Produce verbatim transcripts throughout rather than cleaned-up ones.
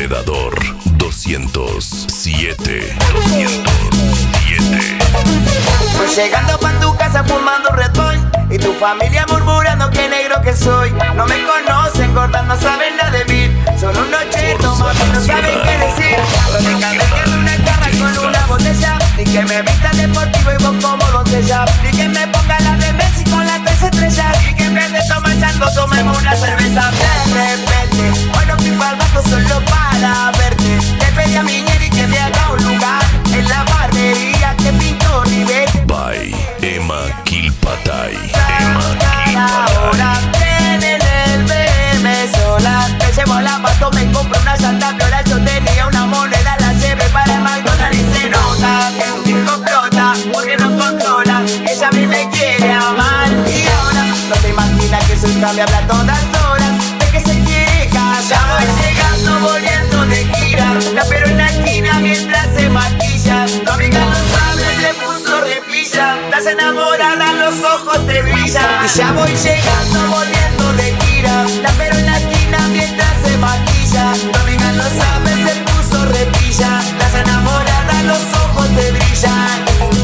Depredador doscientos siete. doscientos siete. Voy llegando pa' tu casa fumando Red Bull y tu familia murmurando que negro que soy. No me conocen, gordas, no saben nada de mí. Son unos chetos, mami, no saben qué decir. Donde cambian una carra con una botella. Ni que me vista deportivo y vos como doncella. Ni que me ponga la de Messi con las tres estrellas. Y que en vez de tomar chango tomemos una cerveza. De repente, hoy no fui pa'l banco solo para verte. Le pedí a mi ñeri que me haga un lugar en la barbería que pintó Rivete. By Emma Kilpatay. Emma ahora en el B M sola. Me llevo la pato, me compro una llanta flora. Yo tenía una moneda, la llevé para el McDonald's y se nota que su hijo explota porque no controla. Ella a mí me quiere amar y ahora no te imaginas que soy cambia habla todas horas. De que se quiere callar. Voy llegando volviendo de gira. La pero en la esquina mientras se maquilla. Tu amiga no sabe, le puso repilla. Estás enamorada, los ojos te brillan. Y ya voy llegando volviendo de gira. La pero en la esquina mientras se maquilla. Tu amiga no sabe, se puso repilla. Estás enamorada, los ojos te brillan.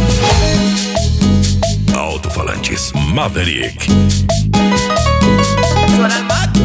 Alto-falantes Maverick. Suena el Mac.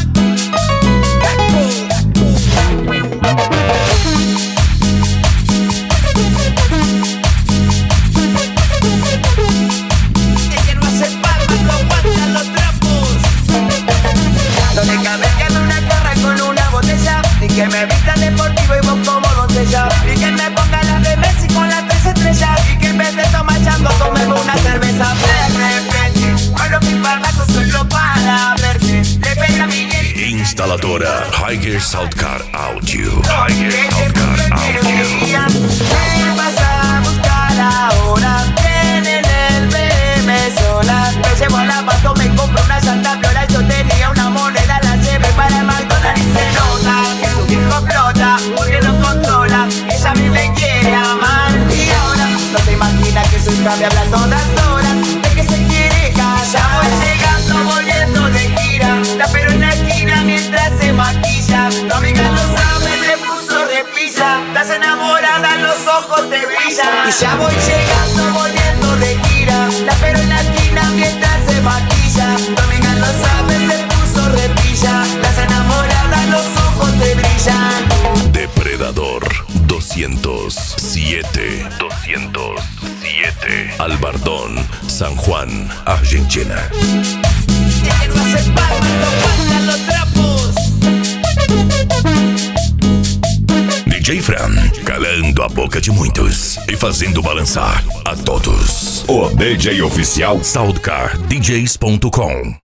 Que me vista deportivo y vos como doncella. Y que me ponga la de Messi con las tres estrellas. Y que en vez de tomar chango tomemos una cerveza. De repente, cuando fui pa'l banco solo para verte. Le pedí a mi ñeri. Instaladora Higher Soundcar Audio. Higher Soundcar Audio. Me vas a buscar ahora. En el B M sola. Me llevo la pato, me compro una llanta flora. Yo tenía una moneda, la llevé para el McDonald's y se nota que su hijo explota porque no controla. Ella a mí me quiere amar y ahora no te imaginas que soy cambia habla todas horas. De que se quiere callar. Voy llegando volviendo de gira. La pero en la esquina mientras se maquilla. Tu amiga no sabe, le puso repilla. Estás enamorada, los ojos te brillan. Y ya voy llegando volviendo de gira. La pero en la esquina mientras se maquilla. Tu amiga no sabe, le puso repilla. Estás enamorada, los ojos te brillan. Depredador doscientos siete. doscientos siete. Albardón, San Juan, Argentina. Y que no hace palmas, no faltan los trapos. D J Fran, calando a boca de muitos e fazendo balançar a todos. O D J oficial Soundcar D Js ponto com.